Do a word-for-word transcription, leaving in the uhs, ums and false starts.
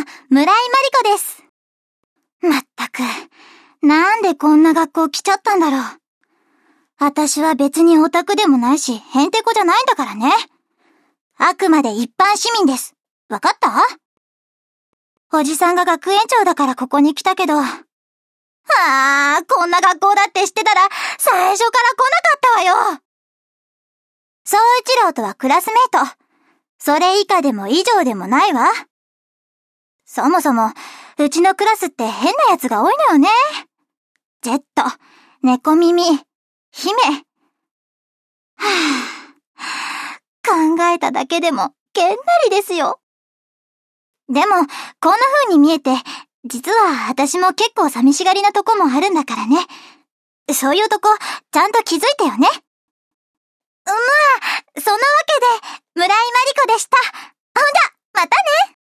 村井まりこです。まったく、なんでこんな学校来ちゃったんだろう。私は別にオタクでもないし、ヘンテコじゃないんだからね。あくまで一般市民です。わかった？おじさんが学園長だからここに来たけど。ああ、こんな学校だって知ってたら、最初から来なかったわよ。宗一郎とはクラスメイト。それ以下でも以上でもないわ。そもそも、うちのクラスって変な奴が多いのよね。ジェット、猫耳、姫。はぁ、考えただけでも、げんなりですよ。でも、こんな風に見えて、実は私も結構寂しがりなとこもあるんだからね。そういうとこ、ちゃんと気づいてよね。まあ、そんなわけで、村井まりこでした。ほんじゃ、またね。